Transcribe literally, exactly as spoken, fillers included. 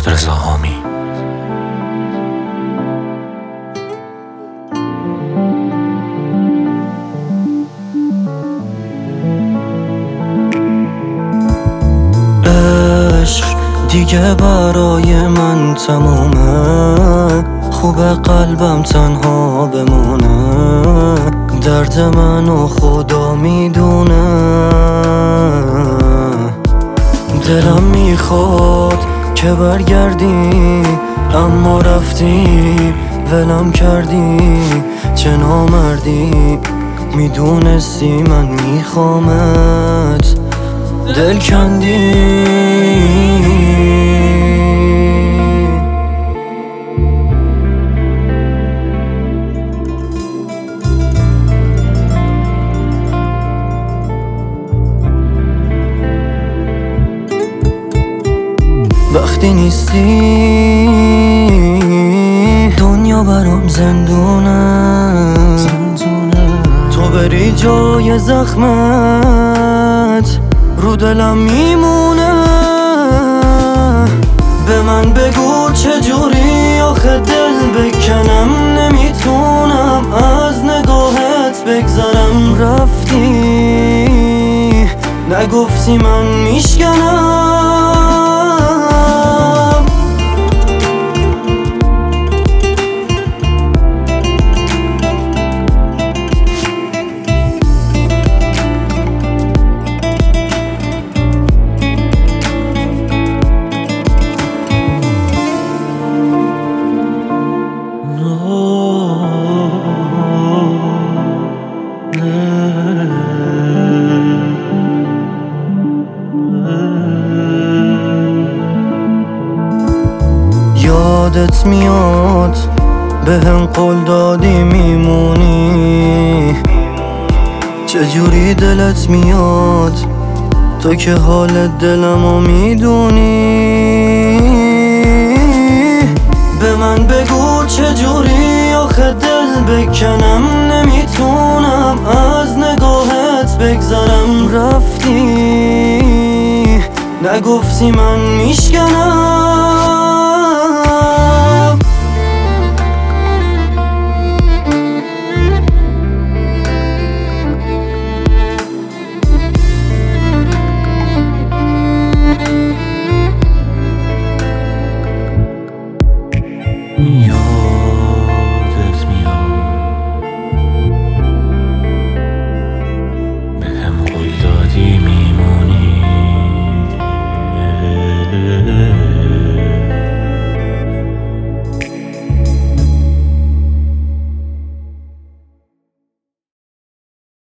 رضا هامی. عشق دیگه برای من تمومه، خوبه قلبم تنها بمونه، درد منو خدا میدونه. دلم میخواد که برگردی اما رفتی ولم کردی، چه نامردی، میدونستی من میخوامت دل کندی. وقتی نیستی دنیا برام زندونه، تو بری جای زخمت رو دلم میمونه. به من بگو چجوری آخه دل بکنم، نمیتونم از نگاهت بگذرم. رفتی نگفتی من میشکنم. یادت میاد به هم قول دادی میمونی، چجوری دلت میاد تو که حال دلمو میدونی. به من بگو چجوری آخه دل بکنم، نمیتونم از نگاهت بگذرم. رفتی نگفتی من میشکنم. یادت میاد به هم قول دادی میمونی.